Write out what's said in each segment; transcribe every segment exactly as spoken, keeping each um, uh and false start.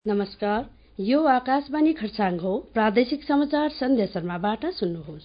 नमस्कार, यो आकाशवाणी खरसाङ हो। प्रादेशिक समाचार सन्ध्या शर्माबाट सुन्नुहोस्।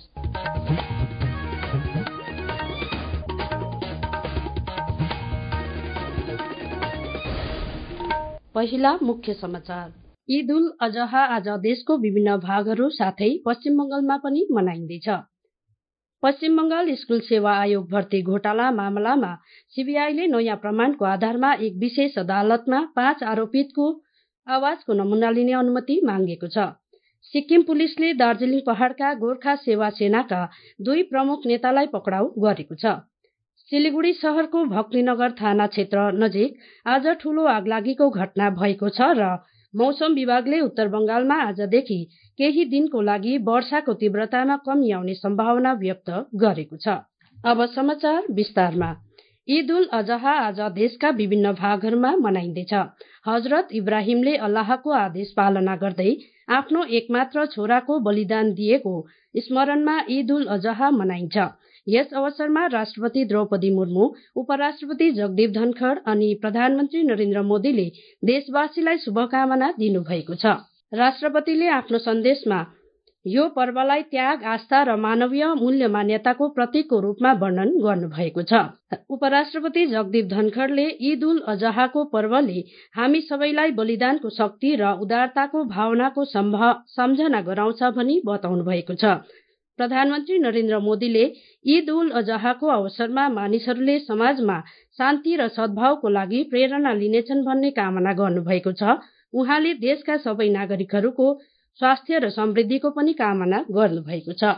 पहिला मुख्य समाचार। ईद उल अजहा आज देशको विभिन्न भागहरू साथै पश्चिम बंगालमा पनि मनाइँदैछ। पश्चिम बंगाल स्कूल सेवा आयोग भर्ती घोटाला मामलामा सीबीआईले नयाँ प्रमाणको आधारमा एक विशेष अदालतमा पाँच आरोपितको आवाजको नमूना लिने अनुमति मागेको छ। सिक्किम पुलिसले दार्जीलिङ पहाड़का गोर्खा सेवा सेनाका दुई प्रमुख नेतालाई पक्राउ गरेको छ। सिलिगुडी शहरको भक्तिनगर थाना क्षेत्र नजिक आज ठूलो आगलागीको घटना भएको छ र मौसम विभागले उत्तर बंगालमा आजदेखि केही दिनको लागि वर्षाको तीव्रतामा कमी आउने सम्भावना व्यक्त गरेको छ। अब समाचार विस्तारमा। ईद उल अजहा आज देशका विभिन्न भागहरूमा मनाइँदैछ। हजरत इब्राहिमले अल्लाहको आदेश पालना गर्दै आफ्नो एकमात्र छोराको बलिदान दिएको स्मरणमा ईद उल अजहा मनाइन्छ। यस अवसरमा राष्ट्रपति द्रौपदी मुर्मू, उपराष्ट्रपति जगदीप धनखड़ अनि प्रधानमन्त्री नरेन्द्र मोदीले देशवासीलाई शुभकामना दिनुभएको छ। राष्ट्रपतिले आफ्नो सन्देशमा यो पर्वलाई त्याग, आस्था र मानवीय मूल्य मान्यताको प्रतीकको रूपमा वर्णन गर्नुभएको छ। उपराष्ट्रपति जगदीप धनखड़ले ईद उल अजहाको पर्वले हामी सबैलाई बलिदानको शक्ति र उदारताको भावनाको सम्झना गराउँछ भनी बताउनु भएको छ। प्रधानमन्त्री नरेन्द्र मोदीले ईद उल अजहाको अवसरमा मानिसहरूले समाजमा शान्ति र सद्भावको लागि प्रेरणा लिनेछन् भन्ने कामना गर्नुभएको छ। उहाँले देशका सबै नागरिकहरूको स्वास्थ्य र समृद्धिको पनि कामना गर्नुभएको छ।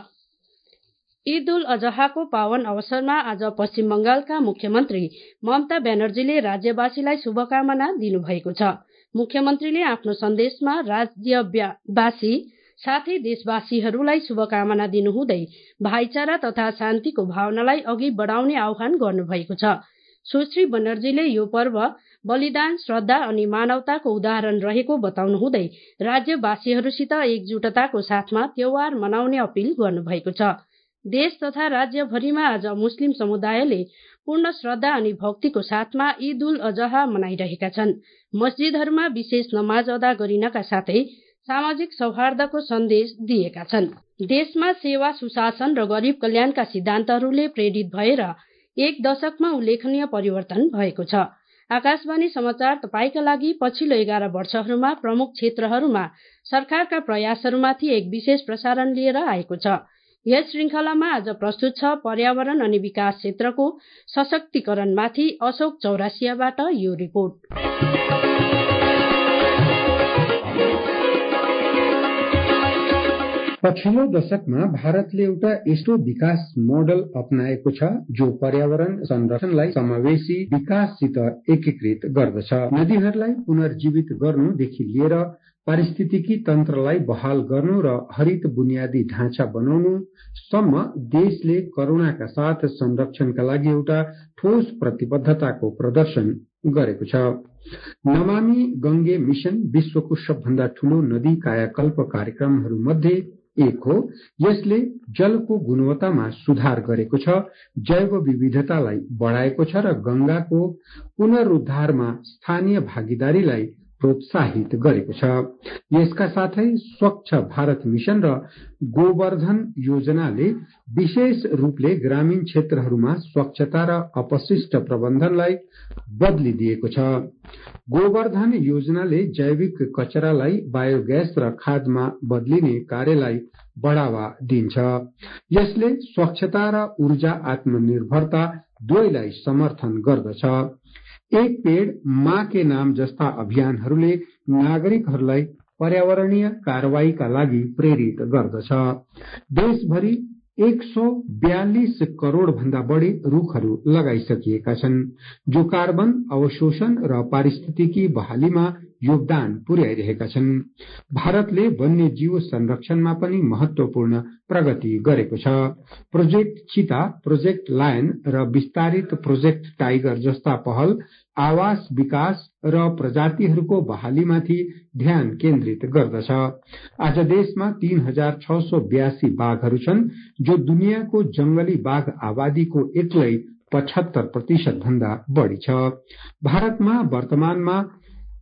ईद उल अजहाको पावन अवसरमा आज पश्चिम बंगालका मुख्यमन्त्री ममता ब्यानर्जीले राज्यवासीलाई शुभकामना दिनुभएको छ। मुख्यमन्त्रीले आफ्नो सन्देशमा राज्यवासी साथै देशवासीहरूलाई शुभकामना दिनुहुँदै भाइचारा तथा शान्तिको भावनालाई अघि बढाउने आह्वान गर्नुभएको छ। सुश्री बनर्जीले यो पर्व बलिदान, श्रद्धा अनि मानवताको उदाहरण रहेको बताउनुहुँदै राज्यवासीहरूसित एकजुटताको साथमा त्योहार मनाउने अपील गर्नुभएको छ। देश तथा राज्यभरिमा आज मुस्लिम समुदायले पूर्ण श्रद्धा अनि भक्तिको साथमा ईद उल अजहा मनाइरहेका छन्। मस्जिदहरूमा विशेष नमाज अदा गरिनका साथै सामाजिक सौहार्दको सन्देश दिएका छन्। देशमा सेवा, सुशासन र गरीब कल्याणका सिद्धान्तहरूले प्रेरित भएर एक दशकमा उल्लेखनीय परिवर्तन भएको छ। आकाशवाणी समाचार तपाईका लागि पछिल्लो एघार वर्षहरूमा प्रमुख क्षेत्रहरूमा सरकारका प्रयासहरूमाथि एक विशेष प्रसारण लिएर आएको छ। यस श्रृङ्खलामा आज प्रस्तुत छ पर्यावरण अनि विकास क्षेत्रको सशक्तिकरणमाथि अशोक चौरासियाबाट यो रिपोर्ट। पछिल्लो दशकमा भारतले एउटा यस्तो विकास मोडल अपनाएको छ जो पर्यावरण संरक्षणलाई समावेशी विकाससित एकीकृत गर्दछ। नदीहरूलाई पुनर्जीवित गर्नुदेखि लिएर पारिस्थितिकी तन्त्रलाई बहाल गर्नु र हरित बुनियादी ढाँचा बनाउनु सम्म देशले करुणाका साथ संरक्षणका लागि एउटा ठोस प्रतिबद्धताको प्रदर्शन गरेको छ। नमामि गंगे मिशन विश्वको सबभन्दा ठूलो नदी कायाकल्प कार्यक्रमहरू मध्ये एक हो। यसले जलको गुणवत्तामा सुधार गरेको छ, जैव विविधतालाई बढाएको छ र गंगाको पुनरुद्धारमा स्थानीय भागीदारीलाई प्रोत्साहित गरेको छ। यसका साथै स्वच्छ भारत मिशन र गोवर्धन योजनाले विशेष रूपले ग्रामीण क्षेत्रहरूमा स्वच्छता र अपशिष्ट प्रबन्धनलाई बदलिदिएको छ। गोवर्धन योजनाले जैविक कचरालाई बायोग्यास र खादमा बदलिने कार्यलाई बढ़ावा दिन्छ। यसले स्वच्छता र ऊर्जा आत्मनिर्भरता दुवैलाई समर्थन गर्दछ। एक पेड़ माँ के नाम जस्ता अभियानहरूले नागरिकहरूलाई पर्यावरणीय कारवाहीका लागि प्रेरित गर्दछ। देशभरि एक सौ बयालीस करोड़ भन्दा बढ़ी रूखहरू लगाइसकिएका छन् जो कार्बन अवशोषण र पारिस्थितिकी बहालीमा योगदान पुर्याइरहेका छन्। भारतले वन्यजीव संरक्षणमा पनि महत्वपूर्ण प्रगति गरेको छ। प्रोजेक्ट चीता, प्रोजेक्ट लायन र विस्तारित प्रोजेक्ट टाइगर जस्ता पहल आवास विकास र प्रजातिहरूको बहालीमाथि ध्यान केन्द्रित गर्दछ। आज देशमा तीन हजार छ सौ बयासी बाघहरू छन् जो दुनियाँको जंगली बाघ आबादीको एक्लै पचहत्तर प्रतिशत भन्दा बढ़ी छ। भारतमा वर्तमानमा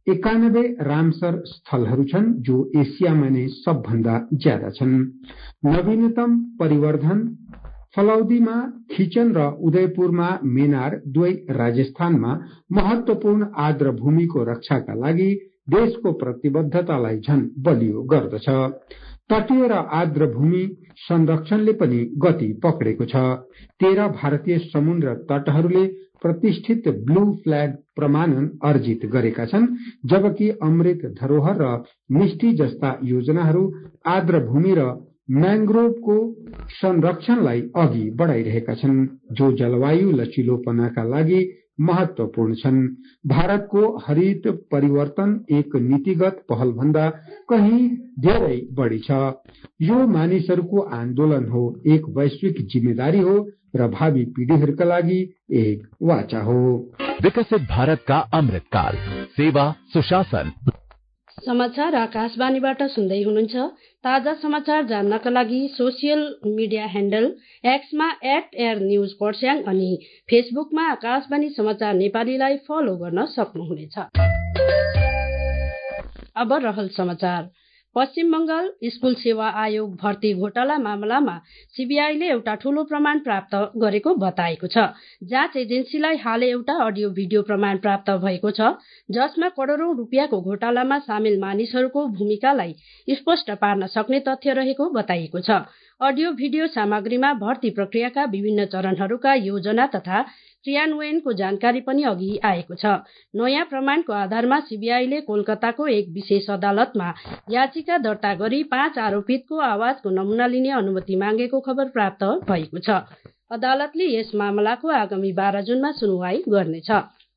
एकानब्बे रामसर स्थलहरू छन् जो एसियामा नै सबभन्दा ज्यादा छन्। नवीनतम परिवर्धन फलौदीमा खिचन र उदयपुरमा मेनार दुवै राजस्थानमा महत्वपूर्ण आर्द्र भूमिको रक्षाका लागि देशको प्रतिबद्धतालाई झन बलियो गर्दछ। तटीय र आर्द्र भूमि संरक्षणले पनि गति पक्रेको छ। तेह्र भारतीय समुद्र तटहरूले प्रतिष्ठित ब्लू फ्ल्याग प्रमाणन अर्जित गरेका छन्, जबकि अमृत धरोहर र मिष्टी जस्ता योजनाहरू आर्द्र भूमि र म्याङ्ग्रोभको संरक्षणलाई अघि बढाइरहेका छन्, जो जलवायु लचिलोपनाका लागि महत्वपूर्ण छन्। भारतको हरित परिवर्तन एक नीतिगत पहल भन्दा कहीं धेरै बढी छ। यो मानिसहरूको आन्दोलन हो, एक वैश्विक जिम्मेदारी हो र भावी पीढ़ीहरूका लागि एक वाचा हो। विकसित भारत का अमृतकाल, सेवा सुशासन। समाचार आकाशवाणीबाट सुन्दै हुनुहुन्छ। ताजा समाचार जान्नका लागि सोसियल मिडिया ह्यान्डल एक्समा एट एयर न्यूज पर्स्याङ अनि फेसबुकमा आकाशवाणी समाचार नेपालीलाई फलो गर्न सक्नुहुनेछ। अब रहल समाचार। पश्चिम बंगाल स्कूल सेवा आयोग भर्ती घोटाला मामलामा सीबीआईले एउटा ठूलो प्रमाण प्राप्त गरेको बताएको छ। जाँच एजेन्सीलाई हालै एउटा अडियो भिडियो प्रमाण प्राप्त भएको छ, जसमा करोड़ौं रुपियाँको घोटालामा सामेल मानिसहरूको भूमिकालाई स्पष्ट पार्न सक्ने तथ्य रहेको बताइएको छ। अडियो भिडियो सामग्रीमा भर्ती प्रक्रियाका विभिन्न चरणहरूका योजना तथा क्रियान्वयनको जानकारी पनि अघि आएको छ। नयाँ प्रमाणको आधारमा सीबीआईले कोलकाताको एक विशेष अदालतमा याचिका दर्ता गरी पाँच आरोपितको आवाजको नमूना लिने अनुमति मागेको खबर प्राप्त भएको छ। अदालतले यस मामलाको आगामी बाह्र जुनमा सुनवाई गर्नेछ।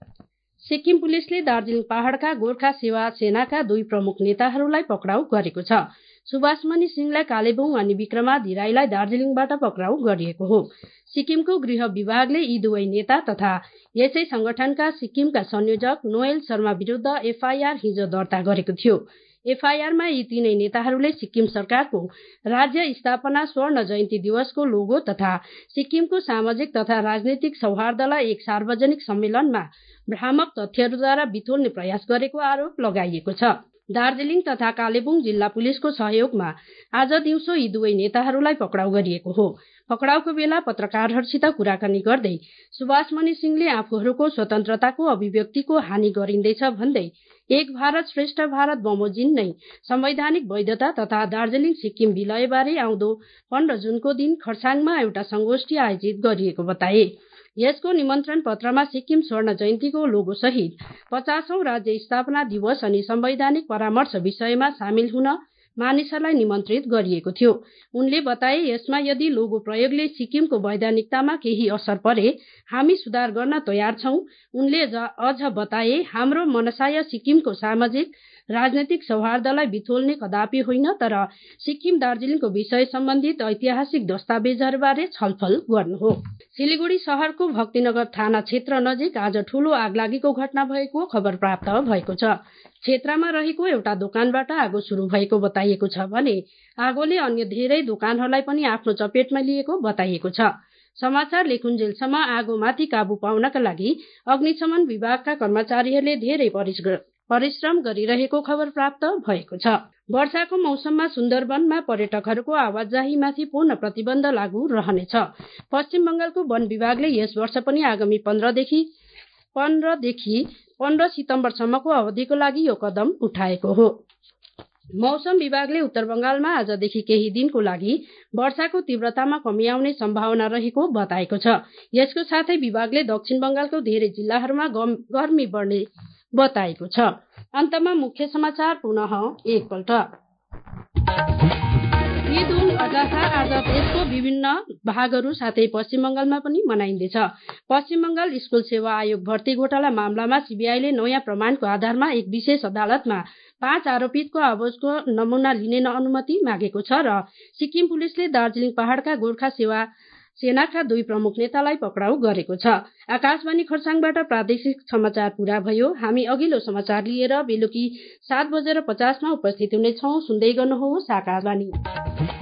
सिक्किम पुलिसले दार्जीलिङ पहाड़का गोर्खा सेवा सेनाका दुई प्रमुख नेताहरूलाई पक्राउ गरेको छ। सुभाषमणि सिंहलाई कालेबुङ अनि विक्रमादित्य राईलाई दार्जीलिङबाट पक्राउ गरिएको हो। सिक्किमको गृह विभागले यी दुवै नेता तथा यसै संगठनका सिक्किमका संयोजक नोएल शर्मा विरूद्ध एफआईआर हिजो दर्ता गरेको थियो। एफआईआरमा यी तीनै नेताहरूले सिक्किम सरकारको राज्य स्थापना स्वर्ण जयन्ती दिवसको लोगो तथा सिक्किमको सामाजिक तथा राजनीतिक सौहार्दलाई एक सार्वजनिक सम्मेलनमा भ्रामक तथ्यहरूद्वारा बिथोल्ने प्रयास गरेको आरोप लगाइएको छ। दार्जीलिङ तथा कालेबुङ जिल्ला पुलिसको सहयोगमा आज दिउँसो यी दुवै नेताहरूलाई पक्राउ गरिएको हो। पक्राउको बेला पत्रकारहरूसित कुराकानी गर्दै सुभाषमणि सिंहले आफूहरूको स्वतन्त्रताको अभिव्यक्तिको हानि गरिँदैछ भन्दै एक भारत श्रेष्ठ भारत बमोजिम नै संवैधानिक वैधता तथा दार्जीलिङ सिक्किम विलयबारे आउँदो पन्ध्र जुनको दिन खरसाङमा एउटा संगोष्ठी आयोजित गरिएको बताए। यसको निमन्त्रण पत्रमा सिक्किम स्वर्ण जयन्तीको लोगो सहित पचासौं राज्य स्थापना दिवस अनि संवैधानिक परामर्श विषयमा सामेल हुन मानिसहरूलाई निमन्त्रित गरिएको थियो। उनले बताए, यसमा यदि लोगो प्रयोगले सिक्किमको वैधानिकतामा केही असर परे हामी सुधार गर्न तयार छौं। उनले अझ बताए, हाम्रो मनसाय सिक्किमको सामाजिक राजनैतिक सौहार्दलाई बिथोल्ने कदापि होइन, तर सिक्किम दार्जीलिङको विषय सम्बन्धित ऐतिहासिक दस्तावेजहरूबारे छलफल गर्नु हो। सिलिगुडी शहरको भक्तिनगर थाना क्षेत्र नजिक आज ठूलो आगलागीको घटना भएको खबर प्राप्त भएको छ। क्षेत्रमा रहेको एउटा दोकानबाट आगो शुरू भएको बताइएको छ भने आगोले अन्य धेरै दोकानहरूलाई पनि आफ्नो चपेटमा लिएको बताइएको छ। समाचार लेखुन्जेलसम्म आगोमाथि काबू पाउनका लागि अग्निशमन विभागका कर्मचारीहरूले धेरै परिश्रम गरिरहेको खबर प्राप्त भएको छ। वर्षाको मौसममा सुन्दरवनमा पर्यटकहरूको आवाजाहीमाथि पूर्ण प्रतिबन्ध लागू रहनेछ। पश्चिम बंगालको वन विभागले यस वर्ष पनि आगामी पन्ध्रदेखि पन्ध्रदेखि पन्ध्र सितम्बरसम्मको अवधिको लागि यो कदम उठाएको हो। मौसम विभागले उत्तर बंगालमा आजदेखि केही दिनको लागि वर्षाको तीव्रतामा कमी आउने सम्भावना रहेको बताएको छ। यसको साथै विभागले दक्षिण बंगालको धेरै जिल्लाहरूमा गर्मी बढ्ने बताएको छ। अन्तमा मुख्य समाचार पुनः एकपल्ट। ईद उल अजहा आज देशको विभिन्न भागहरू साथै पश्चिम बंगालमा पनि मनाइँदैछ। पश्चिम बंगाल स्कूल सेवा आयोग भर्ती घोटाला मामलामा सीबीआईले नयाँ प्रमाणको आधारमा एक विशेष अदालतमा पाँच आरोपितको आवाजको नमूना लिने अनुमति मागेको छ र सिक्किम पुलिसले दार्जीलिङ पहाड़का गोर्खा सेवा सेनाका दुई प्रमुख नेतालाई पक्राउ गरेको छ। आकाशवाणी खरसाङबाट प्रादेशिक समाचार पूरा भयो। हामी अघिल्लो समाचार लिएर बेलुकी सात बजेर पचासमा उपस्थित हुनेछौं। सुन्दै गर्नुहोस् आकाशवाणी।